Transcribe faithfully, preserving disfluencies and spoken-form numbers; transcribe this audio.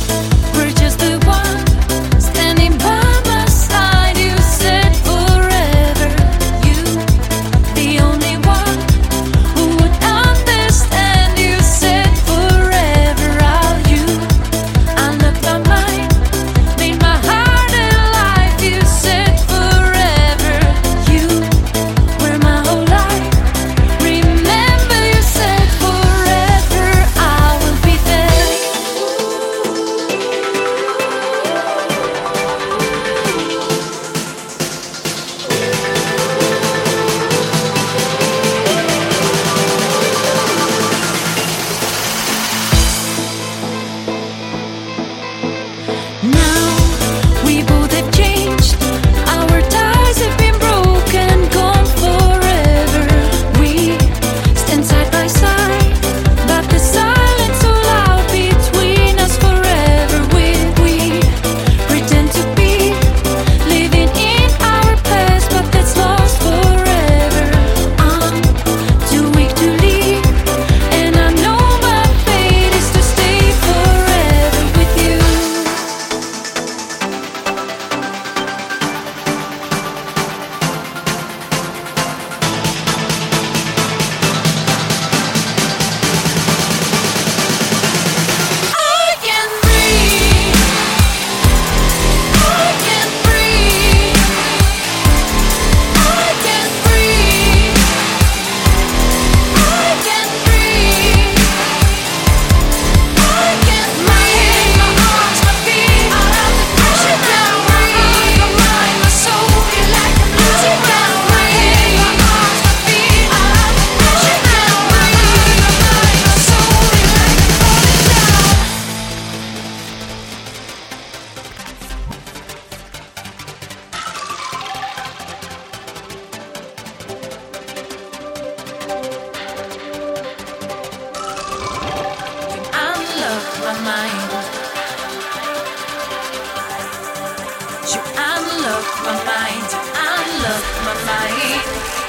We're just the one standing by my side. You said forever, you the only one who would understand. You said forever, I'll you. I looked my mind, made my heart alive. You said forever, you were my whole life. Remember, you said forever, I will be there. Now we both have changed. Our ties have been broken, gone forever. We stand side by side, but the silence so loud between us forever. We we pretend to be living in our past, but that's lost forever. I'm too weak to leave, and I know my fate is to stay forever with you. I can breathe. I can breathe. I can breathe. I can breathe. I can my head, my arms, my feet. Out of the pressure down my heart, my mind, my soul. Feel like I'm losing down my head, my arms, my feet. Out of the pressure down my heart, my mind, my soul. Feel like I'm falling down. Unlock my mind. You unlock my mind. You unlock my mind.